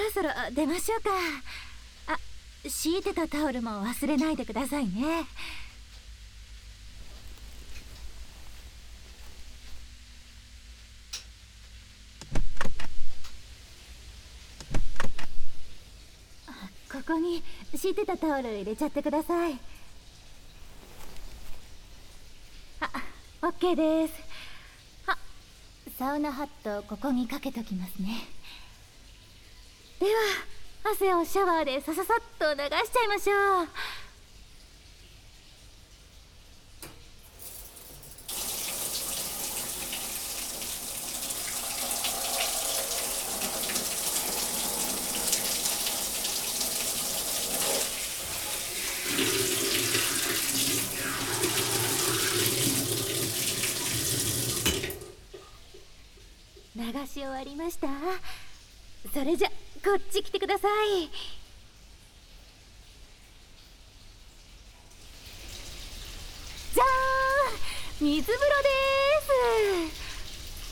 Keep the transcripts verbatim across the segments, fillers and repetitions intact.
ろそろ出ましょうか。あ、敷いてたタオルも忘れないでくださいね。ここに敷いてたタオル入れちゃってください。あ、オッケーです。あ、サウナハットここにかけときますね。では汗をシャワーでさささっと流しちゃいましょう。流し終わりました。それじゃこっち来てください。じゃーん、水風呂です。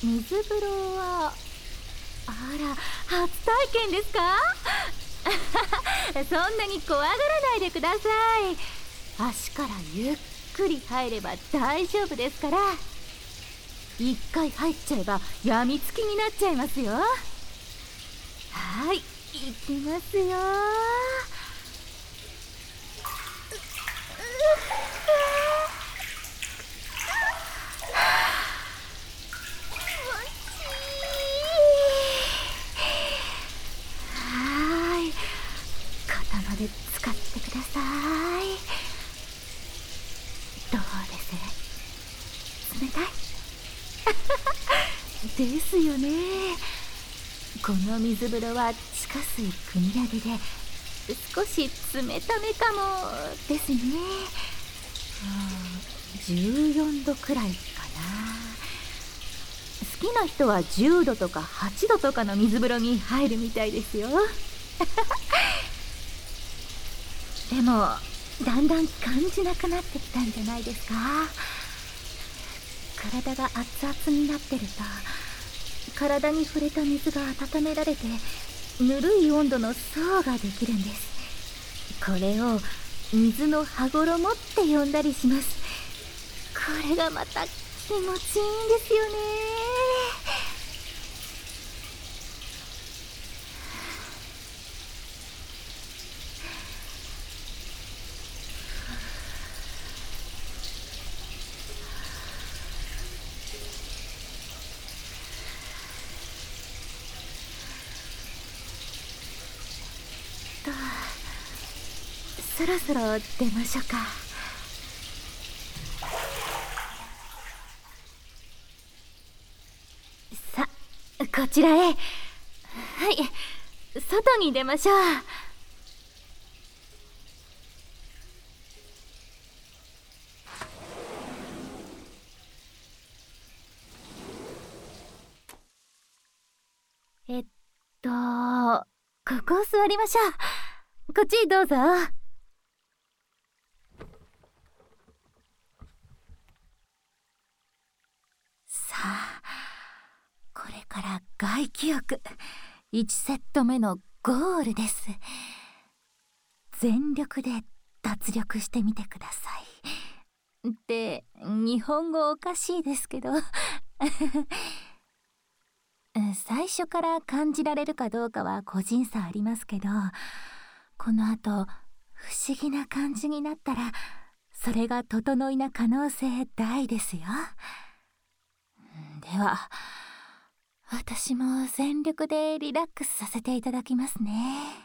水風呂はあら、初体験ですか？そんなに怖がらないでください。足からゆっくり入れば大丈夫ですから。一回入っちゃえばやみつきになっちゃいますよ。はい、いきますよ。はい、肩まで使ってください。どうです？冷たい？ですよね。この水風呂は地下水汲み上げで少し冷ためかもですね。じゅうよんどくらいかな。好きな人はじゅうどとかはちどとかの水風呂に入るみたいですよ。でもだんだん感じなくなってきたんじゃないですか？体が熱々になってると体に触れた水が温められてぬるい温度の層ができるんです。これを水の羽衣って呼んだりします。これがまた気持ちいいんですよね。そろそろ出ましょうか。さ、こちらへ。はい、外に出ましょう。えっとここ座りましょう。こっちどうぞ。さあ、これから外気浴いちセット目のゴールです。全力で脱力してみてください。って日本語おかしいですけど最初から感じられるかどうかは個人差ありますけど、このあと不思議な感じになったらそれが整いな可能性大ですよ。では私も全力でリラックスさせていただきますね。